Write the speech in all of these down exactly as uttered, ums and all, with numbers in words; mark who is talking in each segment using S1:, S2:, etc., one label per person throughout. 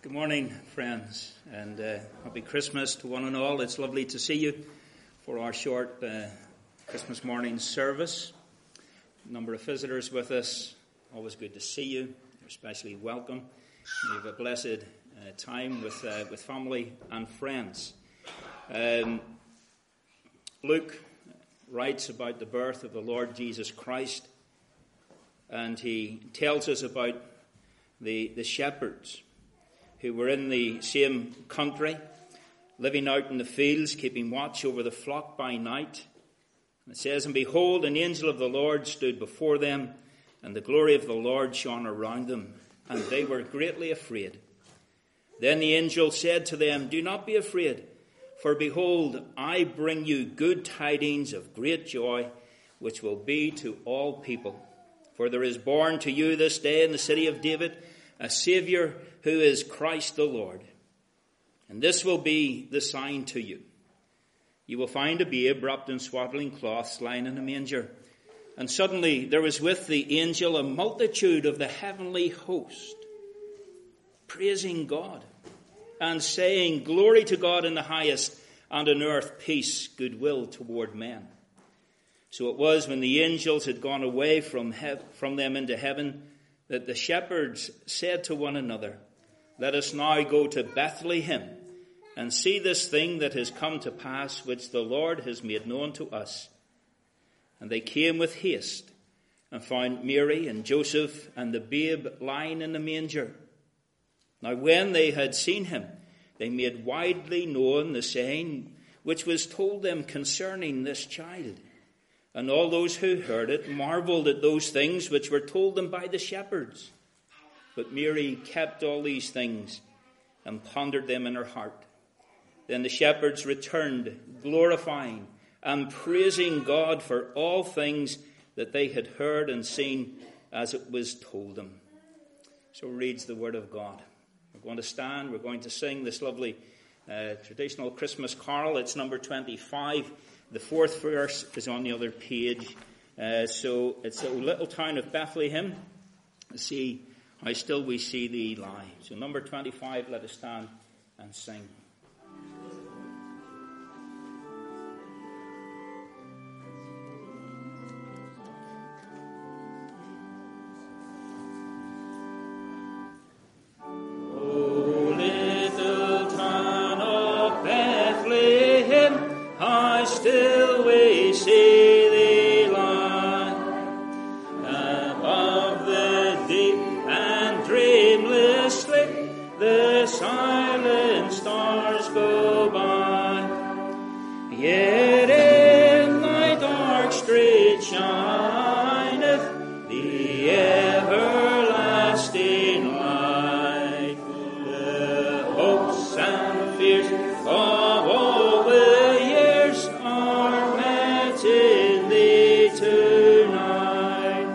S1: Good morning, friends, and uh, happy Christmas to one and all. It's lovely to see you for our short uh, Christmas morning service. A number of visitors with us. Always good to see you. You're especially welcome. You have a blessed uh, time with uh, with family and friends. Um, Luke writes about the birth of the Lord Jesus Christ, and he tells us about the, the shepherds who were in the same country, living out in the fields, keeping watch over the flock by night. And it says, "And behold, an angel of the Lord stood before them, and the glory of the Lord shone around them, and they were greatly afraid. Then the angel said to them, 'Do not be afraid, for behold, I bring you good tidings of great joy, which will be to all people. For there is born to you this day in the city of David a Saviour, who is Christ the Lord. And this will be the sign to you. You will find a babe wrapped in swaddling cloths, lying in a manger.' And suddenly there was with the angel a multitude of the heavenly host, praising God and saying, 'Glory to God in the highest, and on earth peace, goodwill toward men.' So it was, when the angels had gone away from, he- from them into heaven, that the shepherds said to one another, 'Let us now go to Bethlehem and see this thing that has come to pass, which the Lord has made known to us.' And they came with haste and found Mary and Joseph and the babe lying in the manger. Now when they had seen him, they made widely known the saying which was told them concerning this child. And all those who heard it marveled at those things which were told them by the shepherds. But Mary kept all these things and pondered them in her heart. Then the shepherds returned, glorifying and praising God for all things that they had heard and seen as it was told them." So reads the word of God. We're going to stand. We're going to sing this lovely uh, traditional Christmas carol. It's number twenty-five. The fourth verse is on the other page. Uh, so it's "O little town of Bethlehem, see how still we see thee lie." So number twenty-five, let us stand and sing.
S2: Still we see thee lie above the deep and dreamless sleep. The silent stars go by. Yet in thy dark street shineth the everlasting light. The hopes and fears of all the years are met in thee tonight.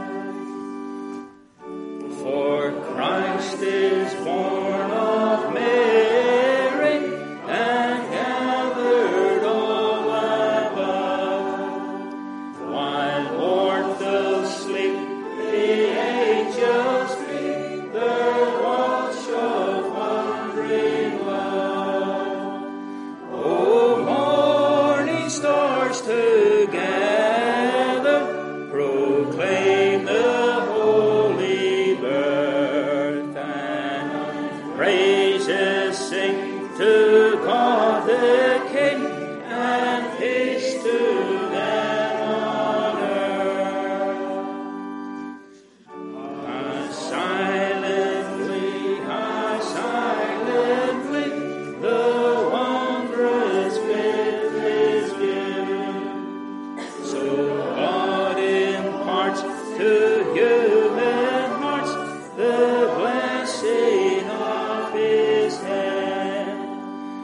S2: For Christ is born of Mary and gathered all above. While mortals sleep, the angels greet their watch of wondering love. O morning stars together proclaim the holy birth, and praises sing to God the King, and peace to them on earth. How silently, how silently the wondrous gift is given. So God imparts to human hearts the blessing of his hand.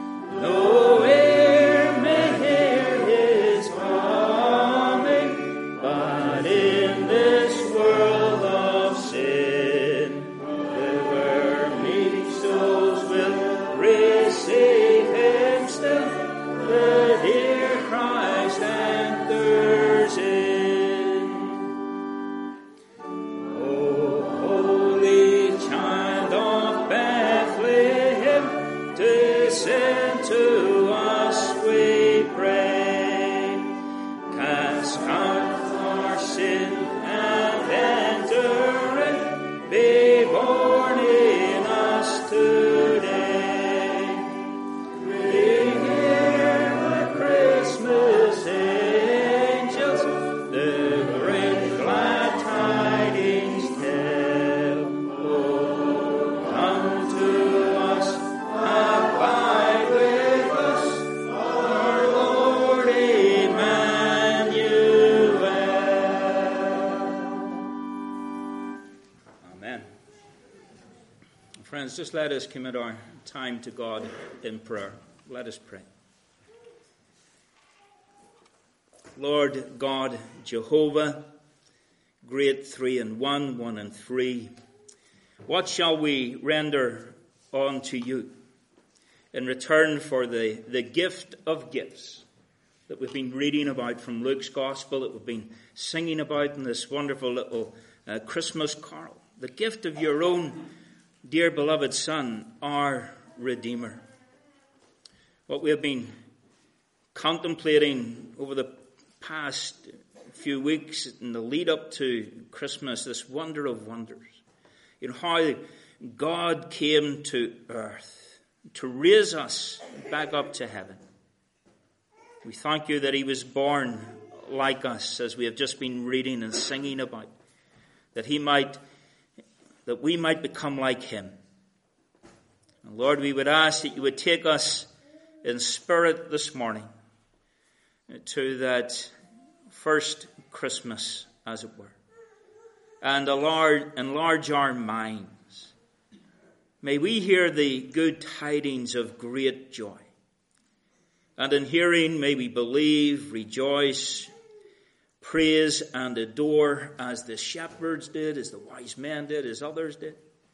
S1: just let us commit our time to God in prayer. Let us pray. Lord God, Jehovah, great three and one, one and three, what shall we render unto you in return for the, the gift of gifts that we've been reading about from Luke's Gospel, that we've been singing about in this wonderful little uh, Christmas carol? The gift of your own dear beloved Son, our Redeemer. What we have been contemplating over the past few weeks in the lead up to Christmas, this wonder of wonders. You know, how God came to earth to raise us back up to heaven. We thank you that he was born like us, as we have just been reading and singing about, that he might, that we might become like him. And Lord, we would ask that you would take us in spirit this morning to that first Christmas, as it were, and enlarge, enlarge our minds. May we hear the good tidings of great joy. And in hearing, may we believe, rejoice, praise, and adore as the shepherds did, as the wise men did, as others did.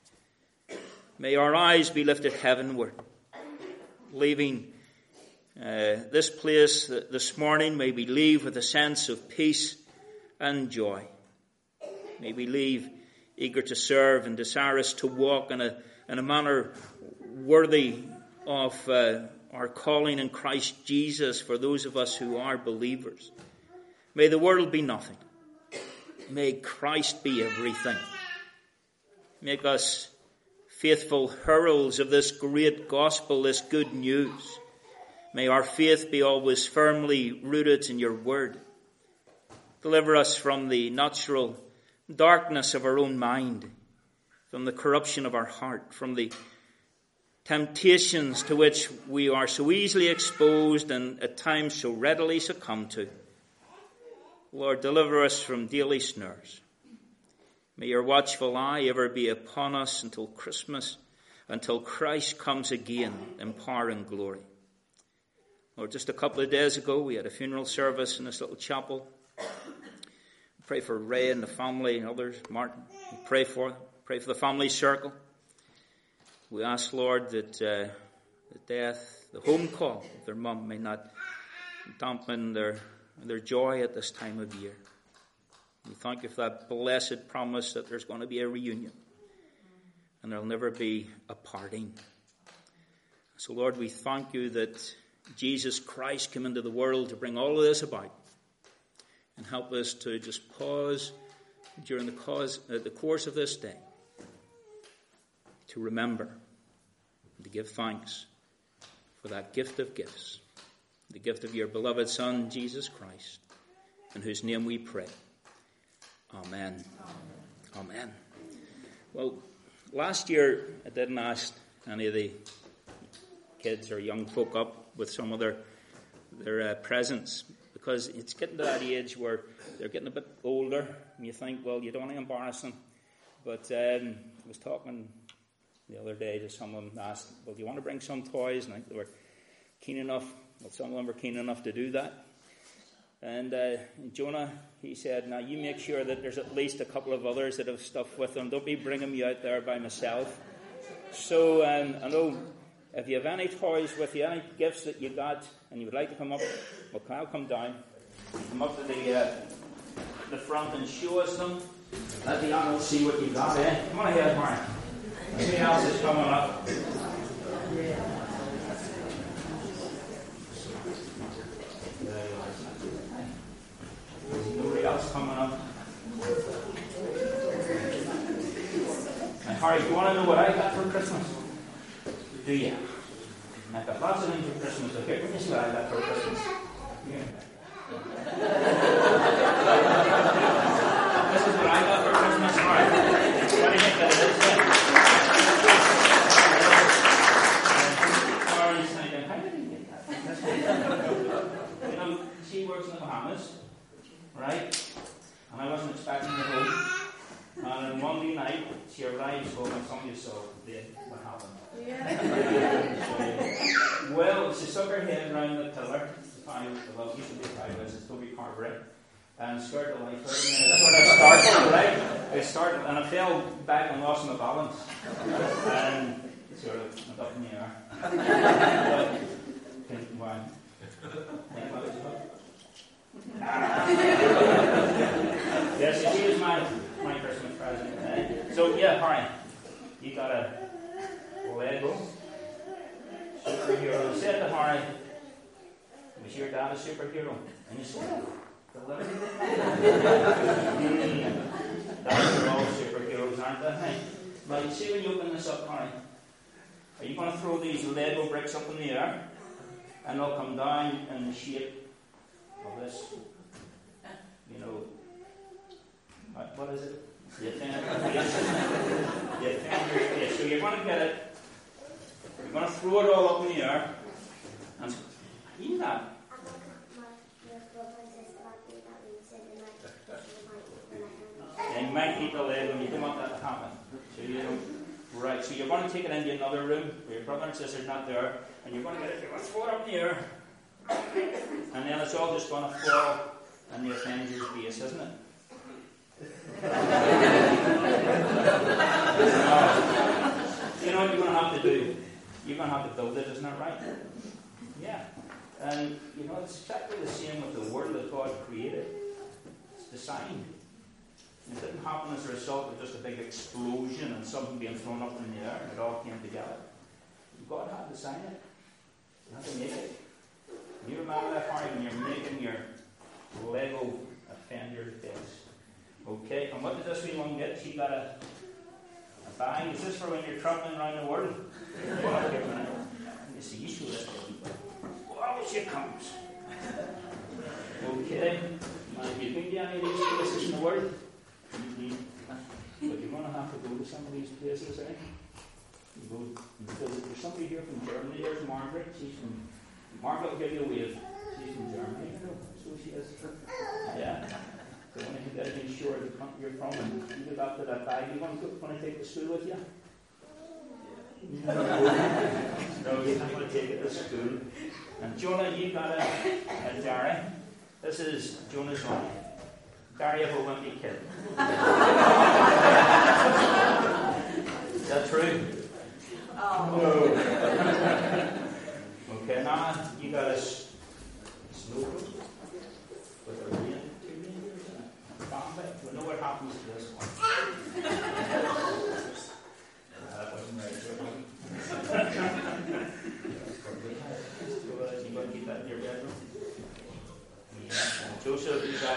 S1: May our eyes be lifted heavenward, leaving uh, this place this morning. May we leave with a sense of peace and joy. May we leave eager to serve and desirous to walk in a, in a manner worthy of uh, our calling in Christ Jesus for those of us who are believers. May the world be nothing. May Christ be everything. Make us faithful heralds of this great gospel, this good news. May our faith be always firmly rooted in your word. Deliver us from the natural darkness of our own mind, from the corruption of our heart, from the temptations to which we are so easily exposed and at times so readily succumb to. Lord, deliver us from daily snares. May your watchful eye ever be upon us until Christmas, until Christ comes again in power and glory. Lord, just a couple of days ago, we had a funeral service in this little chapel. We pray for Ray and the family and others, Martin. We pray for them. Pray for the family circle. We ask, Lord, that uh, the death, the home call of their mum may not dampen their, their joy at this time of year. We thank you for that blessed promise that there's going to be a reunion and there'll never be a parting. So, Lord, we thank you that Jesus Christ came into the world to bring all of this about and help us to just pause during the, cause, uh, the course of this day to remember and to give thanks for that gift of gifts, the gift of your beloved Son, Jesus Christ, in whose name we pray. Amen. Amen. Amen. Well, last year I didn't ask any of the kids or young folk up with some of their, their uh, presents, because it's getting to that age where they're getting a bit older and you think, well, you don't want to embarrass them. But um, I was talking the other day to someone, asked, well, do you want to bring some toys? And I think they were keen enough, well, some of them were keen enough to do that. And uh, Jonah, he said, now you make sure that there's at least a couple of others that have stuff with them. Don't be bringing me out there by myself. So um, I know if you have any toys with you, any gifts that you got, and you would like to come up, well, I'll come down, come up to the uh, the front and show us them. Let the young ones see what you got, eh? Come on ahead, Mark. Who else is coming up? Nobody else coming up? And Harry, do you want to know what I got for Christmas? Do you? I've got lots of things for Christmas. Okay, let me see what I got for Christmas. Yeah. This is what I got for Christmas. All right. What do you think that it is? How did you get that? You know, she works in the Bahamas, right? And I wasn't expecting her home. And on Monday night, she arrives home and somebody saw the, what happened. was to stuck her head around the pillar. Well, it used to be five, it's Toby Carberry. And scared the life out of me. And I started, right? I started, and I fell back and lost my balance. And sort of went up in the air. But, why? Yes, she was my, my Christmas present. Uh, so, yeah, Harry, you got a Lego superhero. I said to Harry, was your dad a superhero? And he said, delivered. They're all superheroes, aren't they? Hey, right, see when you open this up, Harry, are you going to throw these Lego bricks up in the air? And they'll come down in the shape of this, you know, what, what is it? The offender's face. The offender's face. So you're going to get it, you're going to throw it all up in the air, and you know that. And you might keep the leg when you don't want that to happen. So you don't, right, so you're going to take it into another room where your brother and sister's not there, and you're going to get it, you're going to throw it up in the air, and then it's all just going to fall in the offender's face, isn't it? uh, you know what you're going to have to do? You're going to have to build it, isn't that right? Yeah. And, you know, it's exactly the same with the world that God created. It's designed. It didn't happen as a result of just a big explosion and something being thrown up in the air. It all came together. God had to design it. You had to make it. You remember that, Harry, when you're making your Lego offender face. Okay, and what did this wee one get? She got a, a bag. Is this for when you're travelling around the world? Well, give it. You see, you show this to people. Oh, she comes. Okay, now, have you been to any of these places in the world? Mm-hmm. But you're going to have to go to some of these places, eh? You go, there's somebody here from Germany. There's Margaret. She's from. Margaret will give you a wave. She's from Germany, you know. So she is. Yeah. So when you get to sure the country you're from, and you get up to that bag, you want to, want to take the school with you? No, no, you have to take it to school. And Jonah, you got a, a Derry. This is Jonah's wife. Derry of a wimpy kid. Is that true? Oh. No. Okay, now you got a snow group with a rain, two reindeers and a bomb. We know what happens to this one. That wasn't right, sure. You want to keep that in your bedroom? Yeah. Joseph, you got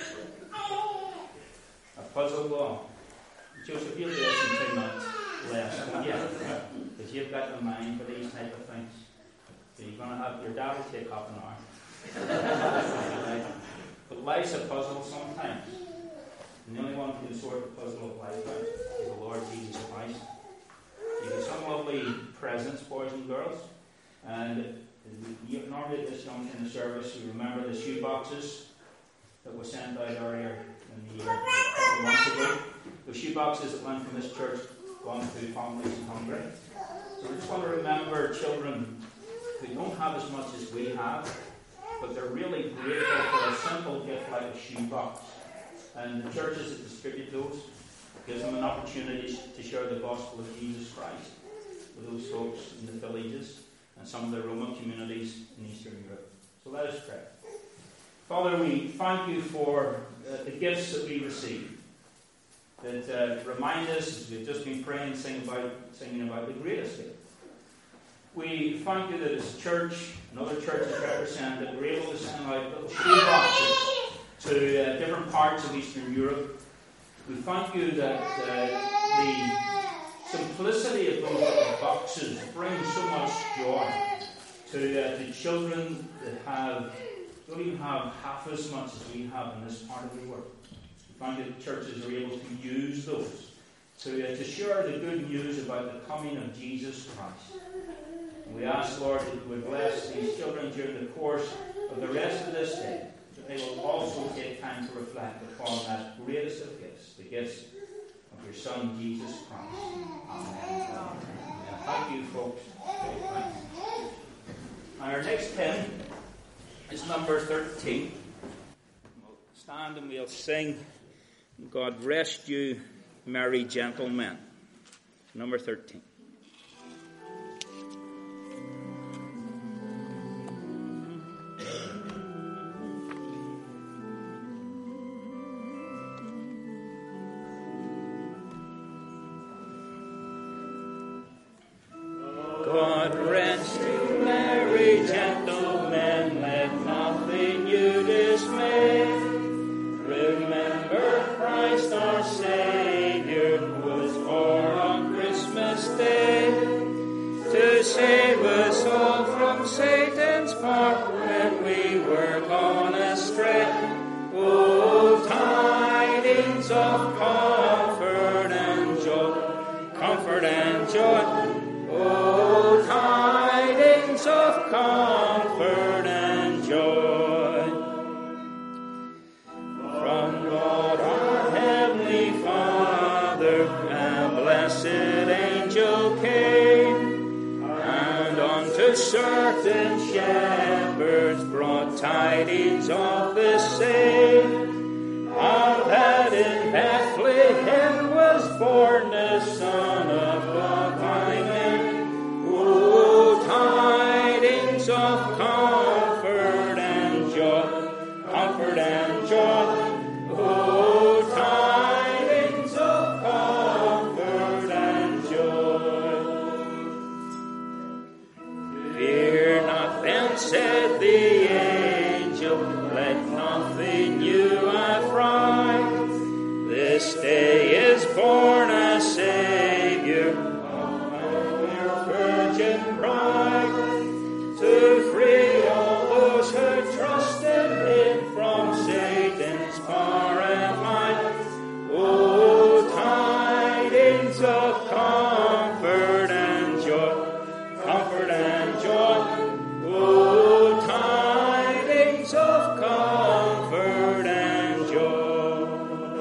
S1: a puzzle ball. Joseph, you'll do this in two months less. Yeah, because you've got the mind for these type of things. So you're going to have your dad will take half an hour. But life's a puzzle sometimes. And the only one who can sort the puzzle of life out is the Lord Jesus Christ. You have some lovely presents, boys and girls. And you, normally at this junction in the service, you remember the shoe boxes that were sent out earlier in the year, a couple months ago. The shoe boxes that went from this church gone to families in Hungary. So we just want to remember children who don't have as much as we have, but they're really grateful for a simple gift like a shoe box. And the churches that distribute those gives them an opportunity to share the gospel of Jesus Christ with those folks in the villages and some of the Roma communities in Eastern Europe. So let us pray. Father, we thank you for uh, the gifts that we receive that uh, remind us, as we've just been praying, singing about, singing about the greatest gift. We thank you that as a church and other churches represented, we're able to send out little shoe boxes to uh, different parts of Eastern Europe. We thank you that uh, the simplicity of those little boxes brings so much joy to, uh, to children that have don't even have half as much as we have in this part of the world. We find that churches are able to use those to, uh, to share the good news about the coming of Jesus Christ. And we ask, Lord, that you would bless these children during the course of the rest of this day, that they will also take time to reflect upon that greatest of gifts, the gifts of your Son, Jesus Christ. Amen. Amen. Thank you, folks. Okay, thank you. Our next hymn is number thirteen. We'll stand and we'll sing, God Rest You, Merry Gentlemen. Number thirteen. God rest you, merry gentlemen, let nothing you dismay. Remember Christ our Savior, who was born on Christmas Day, to save us all from Satan's power when we were gone astray. Oh, tidings of comfort and joy, comfort and joy. Oh, tidings of comfort and joy, from God our Heavenly Father, a blessed angel came, and unto certain shepherds brought tidings of the same, how that in Bethlehem was born the Son of God by man. Oh, tidings of comfort and joy, comfort and joy. Oh, tidings of comfort and joy. Fear not then, said the angel, let nothing you affright. This day is born a Savior, to free all those who trust in Him from Satan's power and might. Oh, tidings of comfort and joy, comfort and joy. Oh, tidings of comfort and joy.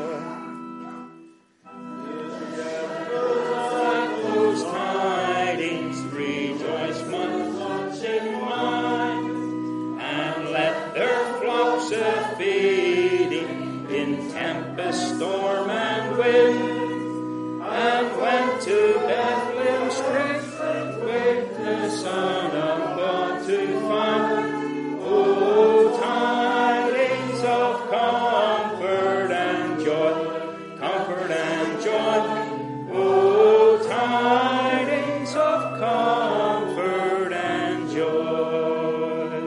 S1: Like those tidings, rejoice much in mind, and let their flocks a feeding in tempest, storm, and wind, and went to Bethlehem straight with the Son of God to find. Oh, tidings of comfort and joy, comfort and joy. Oh, tidings of comfort and joy.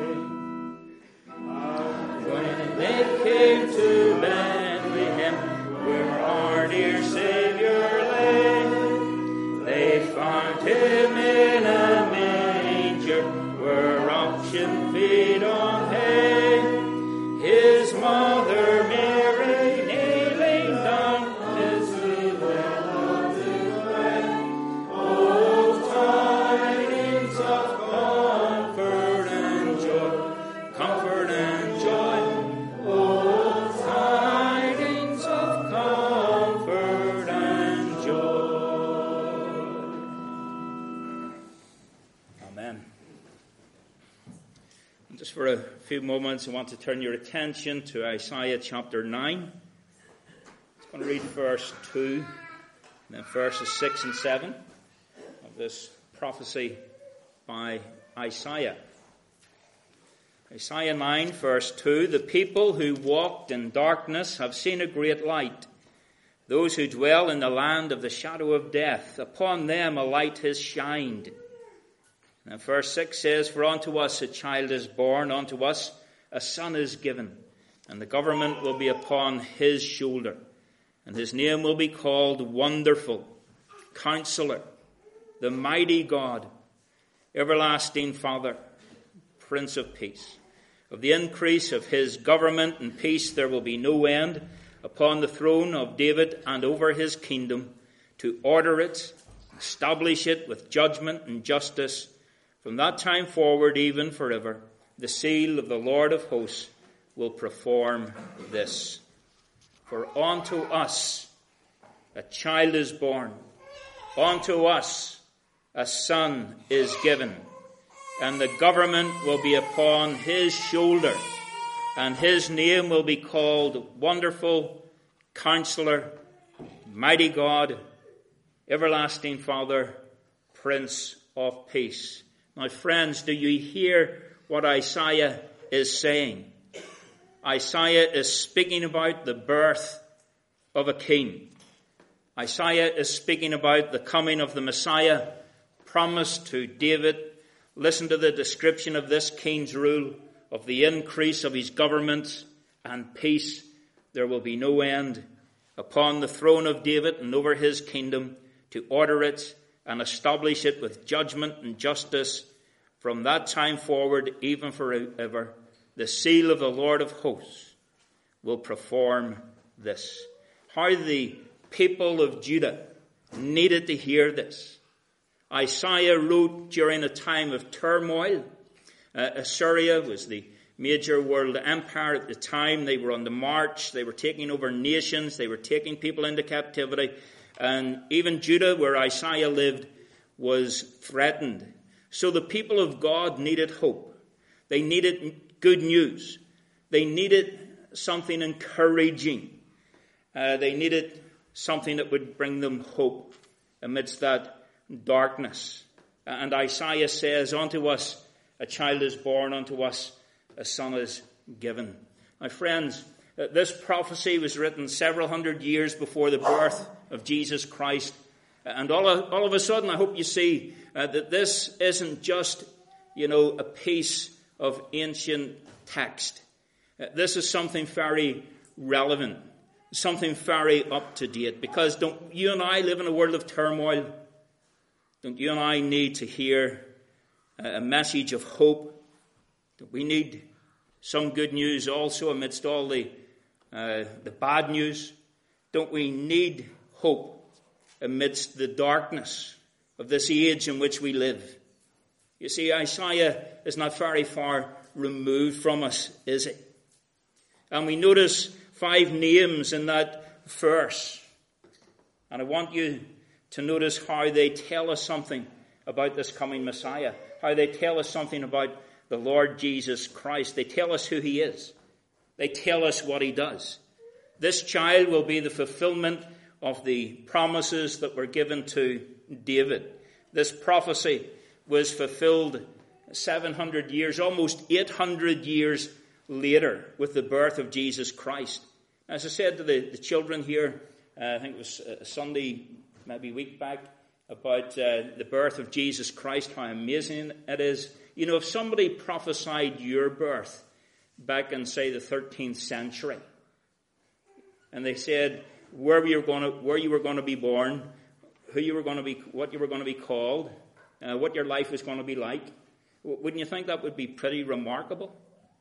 S1: When they came to Bethlehem, where our dear Savior lay, they found Him in a manger, where oxen feed on hay. His mother Mary kneeling down, His feet led to pray. Oh, tidings of comfort and joy, comfort and joy. Oh, tidings of comfort and joy. Amen. And just for a few moments, I want to turn your attention to Isaiah chapter nine. I'm going to read verse two, and then verses six and seven of this prophecy by Isaiah. Isaiah nine, verse two, the people who walked in darkness have seen a great light. Those who dwell in the land of the shadow of death, upon them a light has shined. And verse six says, for unto us a child is born, unto us a son is given, and the government will be upon his shoulder, and his name will be called Wonderful, Counselor, the Mighty God, Everlasting Father, Prince of Peace. Of the increase of his government and peace there will be no end upon the throne of David and over his kingdom, to order it, establish it with judgment and justice from that time forward, even forever. The seal of the Lord of hosts will perform this. For unto us a child is born, unto us a son is given, and the government will be upon his shoulder, and his name will be called Wonderful Counselor, Mighty God, Everlasting Father, Prince of Peace. Now, friends, do you hear what Isaiah is saying? Isaiah is speaking about the birth of a king. Isaiah is speaking about the coming of the Messiah promised to David. Listen to the description of this king's rule, of the increase of his government and peace. There will be no end upon the throne of David and over his kingdom, to order it and establish it with judgment and justice from that time forward, even forever. The seal of the Lord of hosts will perform this. How the people of Judah needed to hear this. Isaiah wrote during a time of turmoil. Uh, Assyria was the major world empire at the time. They were on the march. They were taking over nations. They were taking people into captivity. And even Judah, where Isaiah lived, was threatened. So the people of God needed hope. They needed good news. They needed something encouraging. Uh, they needed something that would bring them hope amidst that darkness. And Isaiah says, unto us a child is born, unto us a son is given. My friends, this prophecy was written several hundred years before the birth of Jesus Christ. And all of, all of a sudden, I hope you see uh, that this isn't just, you know, a piece of ancient text. Uh, this is something very relevant, something very up to date. Because don't you and I live in a world of turmoil? Don't you and I need to hear a message of hope? Don't we need some good news also amidst all the uh, the bad news? Don't we need hope amidst the darkness of this age in which we live? You see, Isaiah is not very far removed from us, is he? And we notice five names in that verse. And I want you to notice how they tell us something about this coming Messiah, how they tell us something about the Lord Jesus Christ. They tell us who he is. They tell us what he does. This child will be the fulfillment of the promises that were given to David. This prophecy was fulfilled seven hundred years, almost eight hundred years later, with the birth of Jesus Christ. As I said to the, the children here, uh, I think it was a Sunday, maybe a week back, about uh, the birth of Jesus Christ, how amazing it is. You know, if somebody prophesied your birth back in, say, the thirteenth century, and they said where you were going to, where you were going to be born, who you were going to be, what you were going to be called, uh, what your life was going to be like, wouldn't you think that would be pretty remarkable?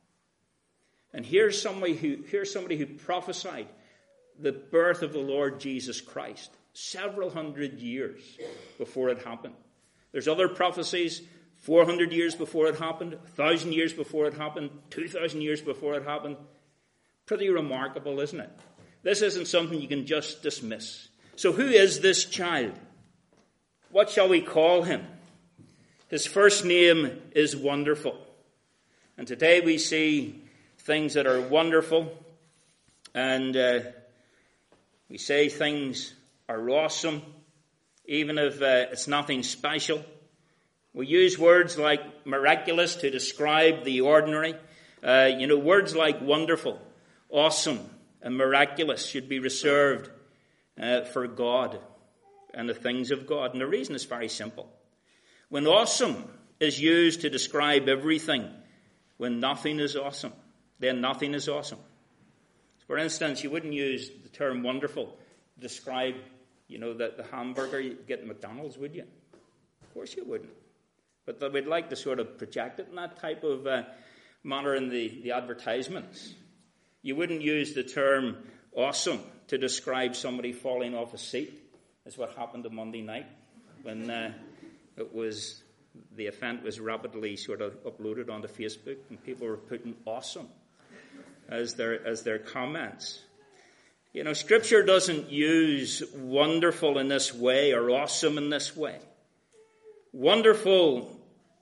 S1: And here's somebody who, here's somebody who prophesied the birth of the Lord Jesus Christ several hundred years before it happened. There's other prophecies four hundred years before it happened, one thousand years before it happened, two thousand years before it happened. Pretty remarkable, isn't it? This isn't something you can just dismiss. So who is this child? What shall we call him? His first name is Wonderful. And today we see things that are wonderful, and uh, we say things are awesome, even if uh, it's nothing special. We use words like miraculous to describe the ordinary. Uh, you know, words like wonderful, awesome, and miraculous should be reserved uh, for God and the things of God. And the reason is very simple. When awesome is used to describe everything, when nothing is awesome, then nothing is awesome. For instance, you wouldn't use the term wonderful to describe, you know, the, the hamburger you get at McDonald's, would you? Of course you wouldn't. But we'd like to sort of project it in that type of uh, manner in the, the advertisements. You wouldn't use the term awesome to describe somebody falling off a seat. That's what happened on Monday night when uh, it was the event was rapidly sort of uploaded onto Facebook, and people were putting awesome as their as their comments. You know, Scripture doesn't use wonderful in this way or awesome in this way. Wonderful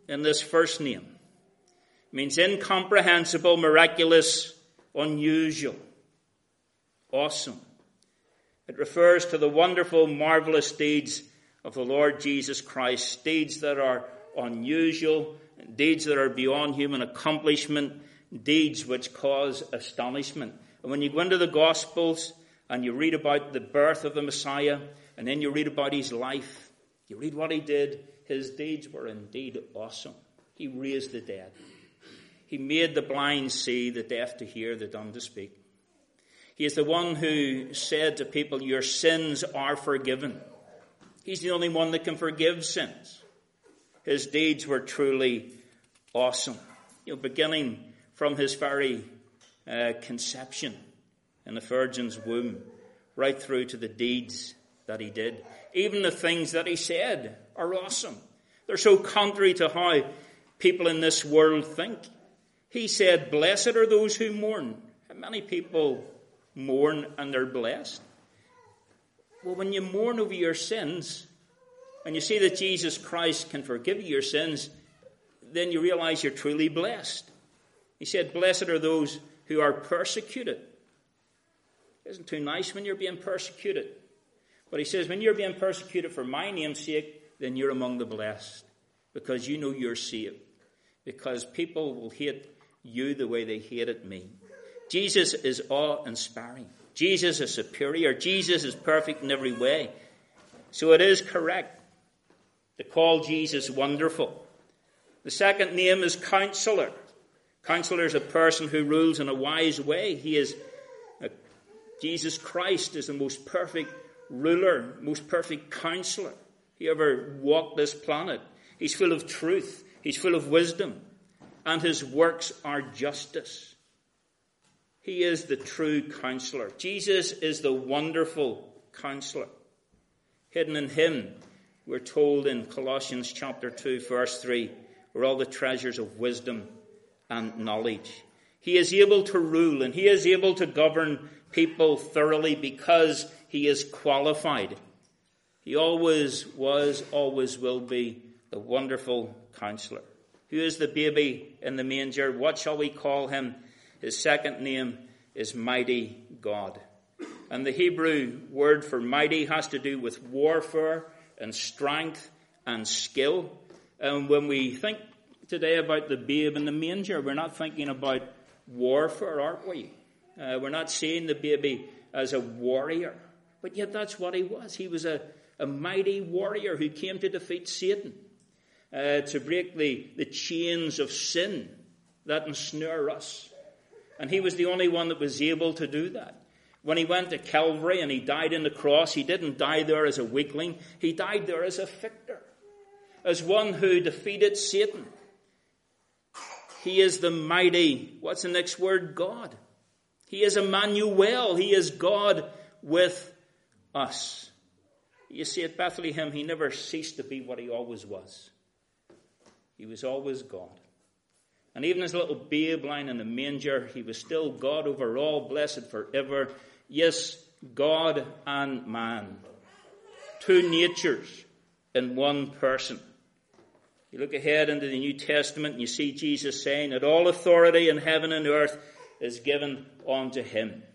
S1: in this first name means incomprehensible, miraculous, unusual, awesome. It refers to the wonderful, marvelous deeds of the Lord Jesus Christ, deeds that are unusual, deeds that are beyond human accomplishment, deeds which cause astonishment. And when you go into the Gospels and you read about the birth of the Messiah, and then you read about his life, you read what he did, his deeds were indeed awesome. He raised the dead. He made the blind see, the deaf to hear, the dumb to speak. He is the one who said to people, your sins are forgiven. He's the only one that can forgive sins. His deeds were truly awesome. You know, beginning from his very uh, conception in the Virgin's womb, right through to the deeds that he did. Even the things that he said are awesome. They're so contrary to how people in this world think. He said, blessed are those who mourn. How many people mourn and they're blessed? Well, when you mourn over your sins, and you see that Jesus Christ can forgive you your sins, then you realize you're truly blessed. He said, blessed are those who are persecuted. Isn't too nice when you're being persecuted. But he says, when you're being persecuted for my name's sake, then you're among the blessed. Because you know you're saved. Because people will hate you the way they hated me. Jesus is awe-inspiring. Jesus is superior. Jesus is perfect in every way. So it is correct to call Jesus wonderful. The second name is Counselor. Counselor is a person who rules in a wise way. He is, uh, Jesus Christ is the most perfect ruler, most perfect counselor he ever walked this planet. He's full of truth. He's full of wisdom. And his works are justice. He is the true counselor. Jesus is the wonderful counselor. Hidden in him, we're told in Colossians chapter two, verse three, are all the treasures of wisdom and knowledge. He is able to rule and he is able to govern people thoroughly because he is qualified. He always was, always will be the wonderful counselor. Who is the baby in the manger? What shall we call him? His second name is Mighty God. And the Hebrew word for mighty has to do with warfare and strength and skill. And when we think today about the babe in the manger, we're not thinking about warfare, aren't we? Uh, we're not seeing the baby as a warrior. But yet that's what he was. He was a, a mighty warrior who came to defeat Satan, uh, to break the, the chains of sin that ensnare us. And he was the only one that was able to do that. When he went to Calvary and he died on the cross, he didn't die there as a weakling. He died there as a victor, as one who defeated Satan. He is the mighty, what's the next word? God. He is Emmanuel. He is God with us. You see, at Bethlehem, he never ceased to be what he always was. He was always God. And even as a little babe lying in a manger, he was still God over all, blessed forever. Yes, God and man. Two natures in one person. You look ahead into the New Testament and you see Jesus saying that all authority in heaven and earth is given unto him.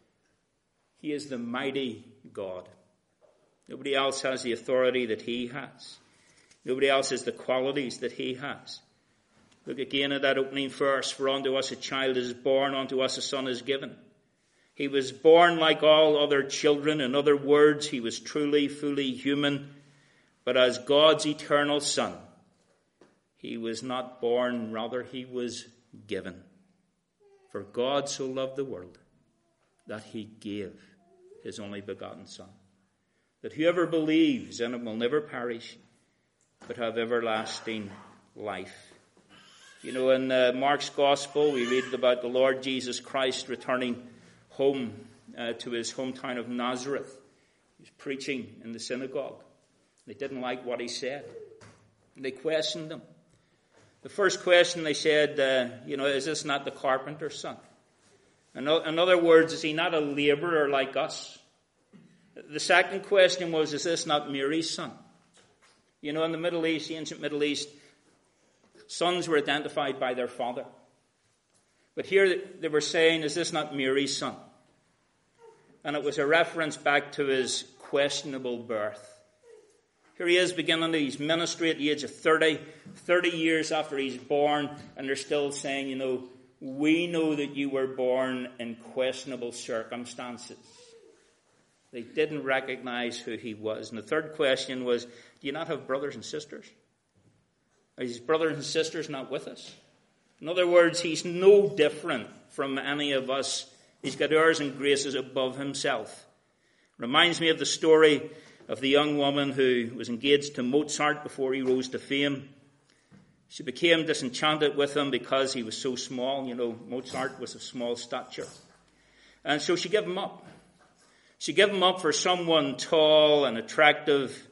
S1: He is the mighty God. Nobody else has the authority that he has. Nobody else has the qualities that he has. Look again at that opening verse. For unto us a child is born, unto us a son is given. He was born like all other children. In other words, he was truly, fully human. But as God's eternal son, he was not born, rather he was given. For God so loved the world that he gave his only begotten son, that whoever believes in him will never perish, but have everlasting life. You know, in uh, Mark's Gospel, we read about the Lord Jesus Christ returning home uh, to his hometown of Nazareth. He was preaching in the synagogue. They didn't like what he said. They questioned him. The first question they said, uh, you know, is this not the carpenter's son? In, in other words, is he not a laborer like us? The second question was, is this not Mary's son? You know, in the Middle East, the ancient Middle East, Sons were identified by their father. But here they were saying, is this not Mary's son? And it was a reference back to his questionable birth. Here he is beginning his ministry at the age of thirty, thirty years after he's born, and they're still saying, you know, we know that you were born in questionable circumstances. They didn't recognize who he was. And the third question was, do you not have brothers and sisters? Are his brothers and sisters not with us? In other words, he's no different from any of us. He's got airs and graces above himself. Reminds me of the story of the young woman who was engaged to Mozart before he rose to fame. She became disenchanted with him because he was so small. You know, Mozart was of small stature. And so she gave him up. She gave him up for someone tall and attractive.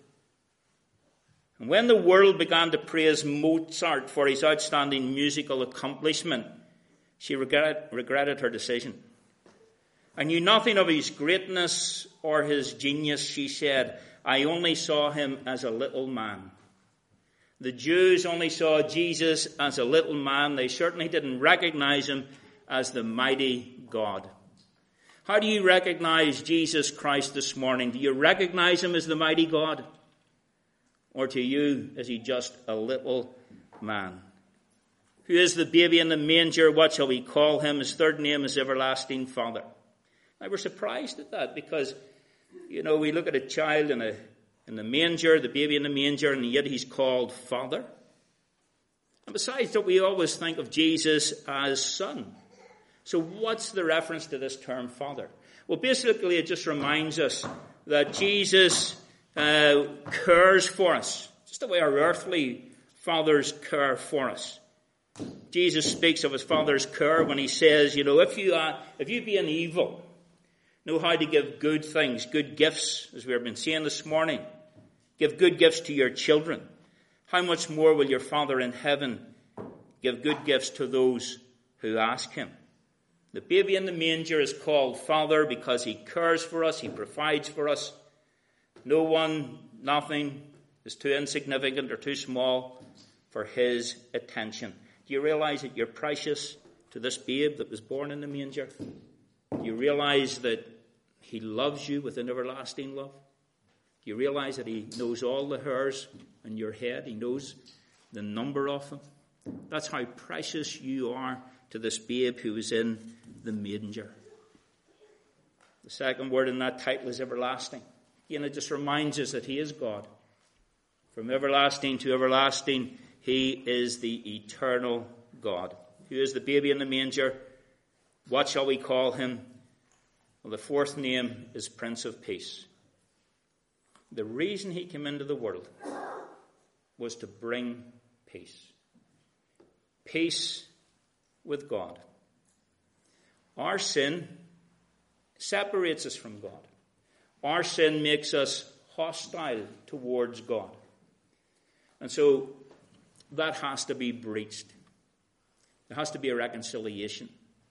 S1: And when the world began to praise Mozart for his outstanding musical accomplishment, she regret, regretted her decision. I knew nothing of his greatness or his genius, she said. I only saw him as a little man. The Jews only saw Jesus as a little man. They certainly didn't recognize him as the mighty God. How do you recognize Jesus Christ this morning? Do you recognize him as the mighty God? Or to you, is he just a little man? Who is the baby in the manger? What shall we call him? His third name is Everlasting Father. Now we're surprised at that because, you know, we look at a child in a in the manger, the baby in the manger, and yet he's called Father. And besides that, we always think of Jesus as Son. So what's the reference to this term Father? Well, basically it just reminds us that Jesus uh, cares for us, just the way our earthly fathers care for us. Jesus speaks of his Father's care when he says, you know, if you uh, if you be an evil, know how to give good things, good gifts, as we have been saying this morning. Give good gifts to your children. How much more will your Father in heaven give good gifts to those who ask him? The baby in the manger is called Father because he cares for us, he provides for us. No one, nothing is too insignificant or too small for his attention. Do you realize that you're precious to this babe that was born in the manger? Do you realize that he loves you with an everlasting love? Do you realize that he knows all the hairs on your head? He knows the number of them. That's how precious you are to this babe who is in the manger. The second word in that title is everlasting. Again, it just reminds us that he is God. From everlasting to everlasting, he is the eternal God. Who is the baby in the manger? What shall we call him? Well, the fourth name is Prince of Peace. The reason he came into the world was to bring peace. Peace with God. Our sin separates us from God. Our sin makes us hostile towards God. And so that has to be breached. There has to be a reconciliation.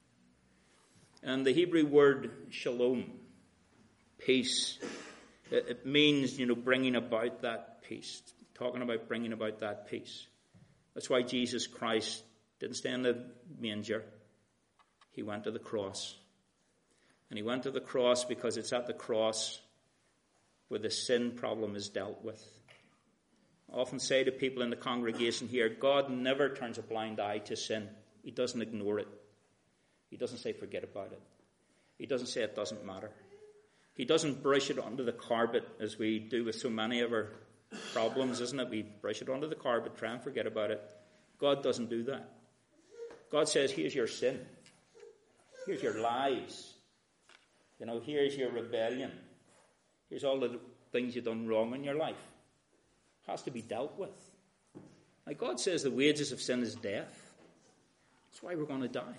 S1: And the Hebrew word shalom, peace, it, it means, you know, bringing about that peace. Talking about bringing about that peace. That's why Jesus Christ didn't stay in the manger. He went to the cross. And he went to the cross because it's at the cross where the sin problem is dealt with. I often say to people in the congregation here, God never turns a blind eye to sin. He doesn't ignore it. He doesn't say forget about it. He doesn't say it doesn't matter. He doesn't brush it under the carpet as we do with so many of our problems, isn't it? We brush it under the carpet, try and forget about it. God doesn't do that. God says, here's your sin. Here's your lies. You know, here's your rebellion. Here's all the things you've done wrong in your life. It has to be dealt with. Now, God says the wages of sin is death. That's why we're going to die.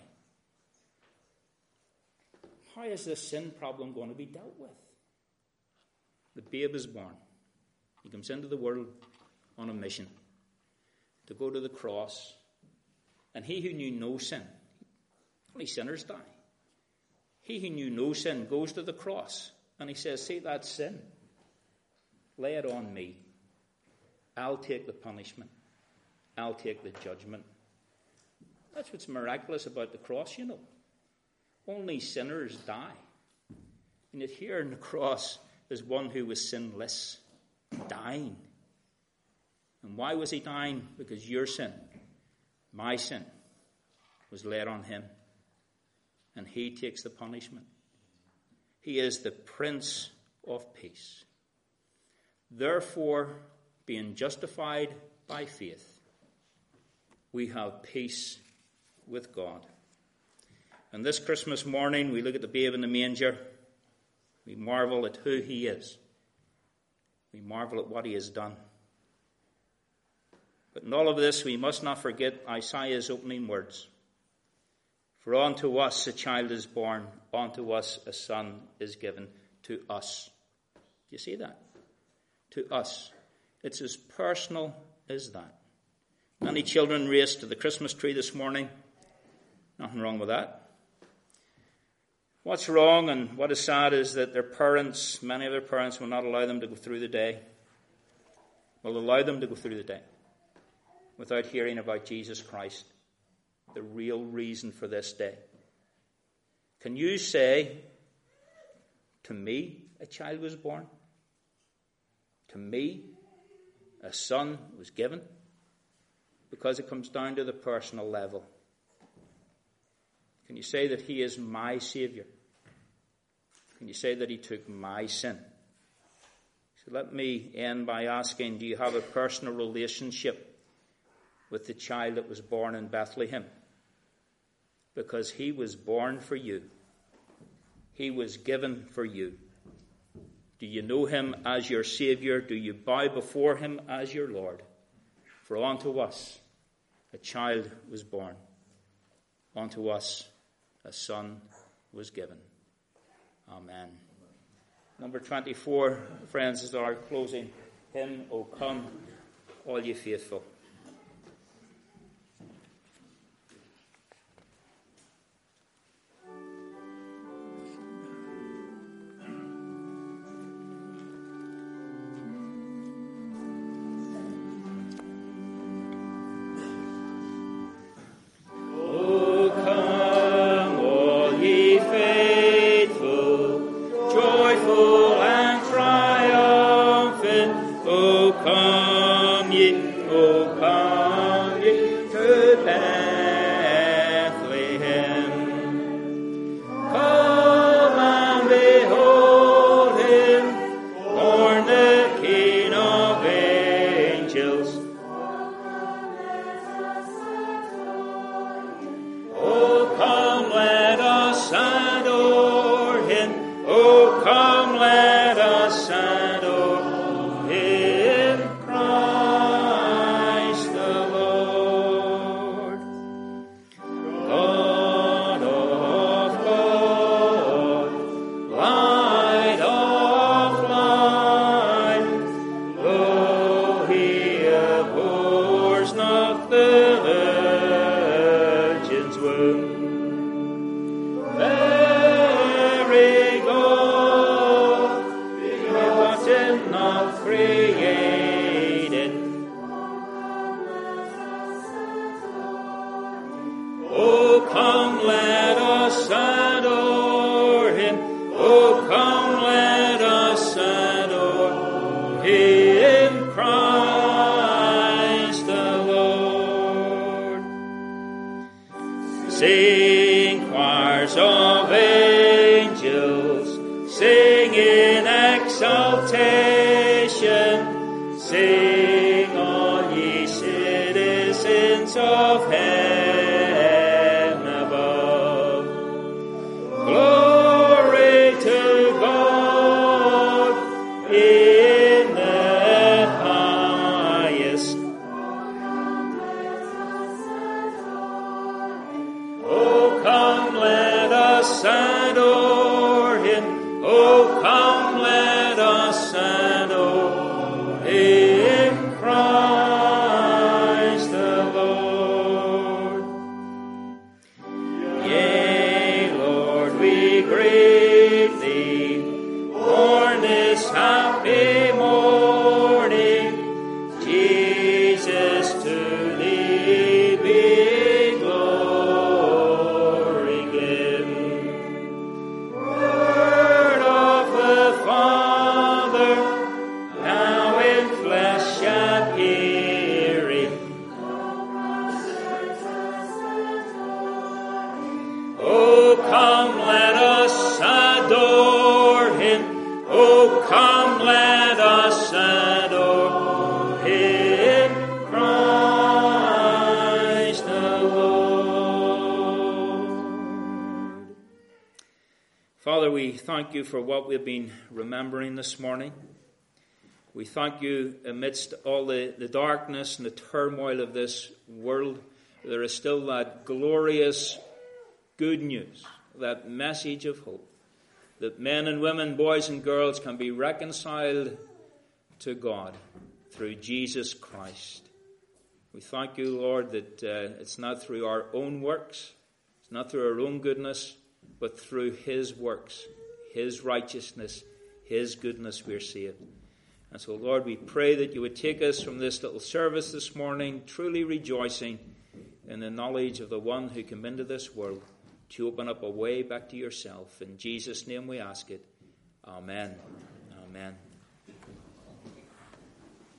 S1: How is this sin problem going to be dealt with? The babe is born. He comes into the world on a mission to go to the cross. And he who knew no sin, only sinners die. He who knew no sin goes to the cross and he says, see that sin? Lay it on me. I'll take the punishment. I'll take the judgment. That's what's miraculous about the cross, you know. Only sinners die. And yet here on the cross is one who was sinless, dying. And why was he dying? Because your sin, my sin, was laid on him. And he takes the punishment. He is the Prince of Peace. Therefore, being justified by faith, we have peace with God. And this Christmas morning, we look at the babe in the manger. We marvel at who he is. We marvel at what he has done. But in all of this, we must not forget Isaiah's opening words. For unto us a child is born, unto us a son is given, to us. Do you see that? To us. It's as personal as that. Many children raced to the Christmas tree this morning. Nothing wrong with that. What's wrong and what is sad is that their parents, many of their parents, will not allow them to go through the day. Will allow them to go through the day without hearing about Jesus Christ, the real reason for this day. Can you say, to me a child was born? To me a son was given? Because it comes down to the personal level. Can you say that he is my Saviour? Can you say that he took my sin? So let me end by asking, do you have a personal relationship with the child that was born in Bethlehem? Because he was born for you. He was given for you. Do you know him as your Saviour? Do you bow before him as your Lord? For unto us a child was born. Unto us a son was given. Amen. Number twenty-four, friends, is our closing hymn, O come, all ye faithful. Father, we thank you for what we've been remembering this morning. We thank you amidst all the, the darkness and the turmoil of this world, there is still that glorious good news, that message of hope, that men and women, boys and girls can be reconciled to God through Jesus Christ. We thank you, Lord, that uh, it's not through our own works, it's not through our own goodness, but through his works, his righteousness, his goodness we're saved. And so, Lord, we pray that you would take us from this little service this morning, truly rejoicing in the knowledge of the one who came into this world to open up a way back to yourself. In Jesus' name we ask it. Amen. Amen.